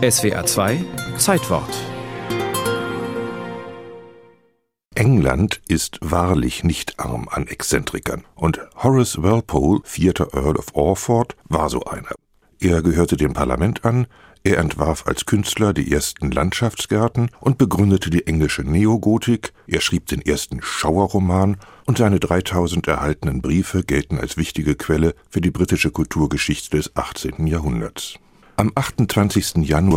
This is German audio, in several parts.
SWR 2 Zeitwort. England ist wahrlich nicht arm an Exzentrikern. Und Horace Walpole, 4. Earl of Orford, war so einer. Er gehörte dem Parlament an, er entwarf als Künstler die ersten Landschaftsgärten und begründete die englische Neogotik, er schrieb den ersten Schauerroman und seine 3000 erhaltenen Briefe gelten als wichtige Quelle für die britische Kulturgeschichte des 18. Jahrhunderts. Am 28. Januar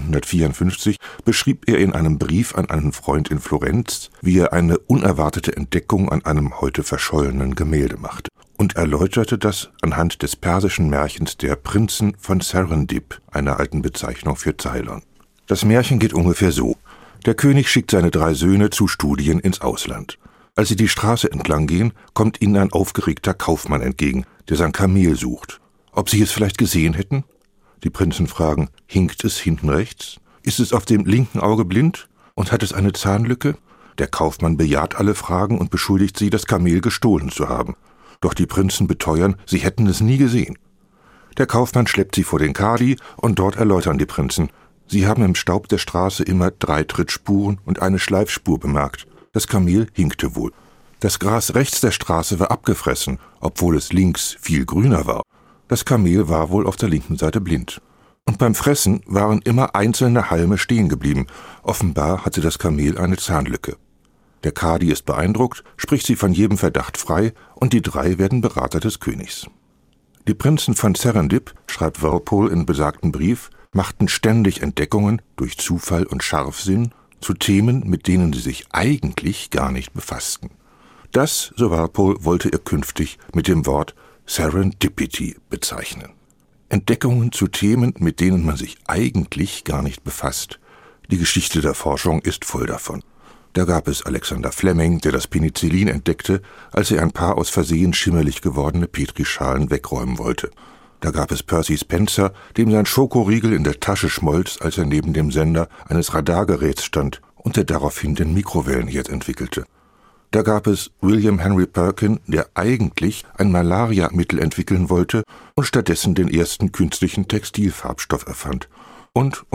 1754 beschrieb er in einem Brief an einen Freund in Florenz, wie er eine unerwartete Entdeckung an einem heute verschollenen Gemälde machte und erläuterte das anhand des persischen Märchens der Prinzen von Serendip, einer alten Bezeichnung für Ceylon. Das Märchen geht ungefähr so: Der König schickt seine 3 Söhne zu Studien ins Ausland. Als sie die Straße entlang gehen, kommt ihnen ein aufgeregter Kaufmann entgegen, der sein Kamel sucht. Ob sie es vielleicht gesehen hätten? Die Prinzen fragen: Hinkt es hinten rechts? Ist es auf dem linken Auge blind? Und hat es eine Zahnlücke? Der Kaufmann bejaht alle Fragen und beschuldigt sie, das Kamel gestohlen zu haben. Doch die Prinzen beteuern, sie hätten es nie gesehen. Der Kaufmann schleppt sie vor den Kadi und dort erläutern die Prinzen: Sie haben im Staub der Straße immer 3 Trittspuren und eine Schleifspur bemerkt. Das Kamel hinkte wohl. Das Gras rechts der Straße war abgefressen, obwohl es links viel grüner war. Das Kamel war wohl auf der linken Seite blind. Und beim Fressen waren immer einzelne Halme stehen geblieben. Offenbar hatte das Kamel eine Zahnlücke. Der Kadi ist beeindruckt, spricht sie von jedem Verdacht frei und die 3 werden Berater des Königs. Die Prinzen von Serendip, schreibt Walpole in besagten Brief, machten ständig Entdeckungen durch Zufall und Scharfsinn zu Themen, mit denen sie sich eigentlich gar nicht befassten. Das, so Walpole, wollte er künftig mit dem Wort Serendipity bezeichnen. Entdeckungen zu Themen, mit denen man sich eigentlich gar nicht befasst. Die Geschichte der Forschung ist voll davon. Da gab es Alexander Fleming, der das Penicillin entdeckte, als er ein paar aus Versehen schimmerlich gewordene Petrischalen wegräumen wollte. Da gab es Percy Spencer, dem sein Schokoriegel in der Tasche schmolz, als er neben dem Sender eines Radargeräts stand und der daraufhin den Mikrowellenherd entwickelte. Da gab es William Henry Perkin, der eigentlich ein Malariamittel entwickeln wollte und stattdessen den ersten künstlichen Textilfarbstoff erfand. Und.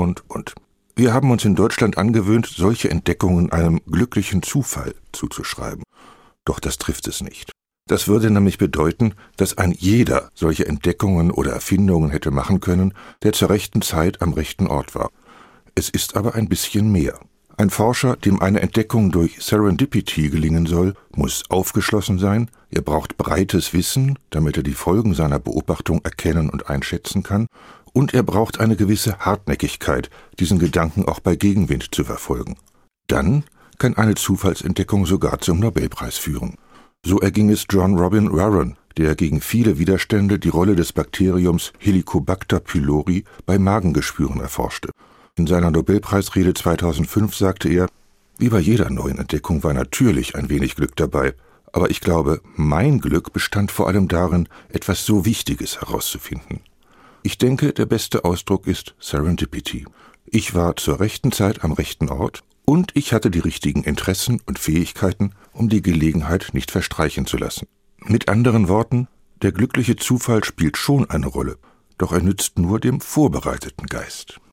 Wir haben uns in Deutschland angewöhnt, solche Entdeckungen einem glücklichen Zufall zuzuschreiben. Doch das trifft es nicht. Das würde nämlich bedeuten, dass ein jeder solche Entdeckungen oder Erfindungen hätte machen können, der zur rechten Zeit am rechten Ort war. Es ist aber ein bisschen mehr. Ein Forscher, dem eine Entdeckung durch Serendipity gelingen soll, muss aufgeschlossen sein, er braucht breites Wissen, damit er die Folgen seiner Beobachtung erkennen und einschätzen kann, und er braucht eine gewisse Hartnäckigkeit, diesen Gedanken auch bei Gegenwind zu verfolgen. Dann kann eine Zufallsentdeckung sogar zum Nobelpreis führen. So erging es John Robin Warren, der gegen viele Widerstände die Rolle des Bakteriums Helicobacter pylori bei Magengeschwüren erforschte. In seiner Nobelpreisrede 2005 sagte er: Wie bei jeder neuen Entdeckung war natürlich ein wenig Glück dabei, aber ich glaube, mein Glück bestand vor allem darin, etwas so Wichtiges herauszufinden. Ich denke, der beste Ausdruck ist Serendipity. Ich war zur rechten Zeit am rechten Ort und ich hatte die richtigen Interessen und Fähigkeiten, um die Gelegenheit nicht verstreichen zu lassen. Mit anderen Worten, der glückliche Zufall spielt schon eine Rolle, doch er nützt nur dem vorbereiteten Geist.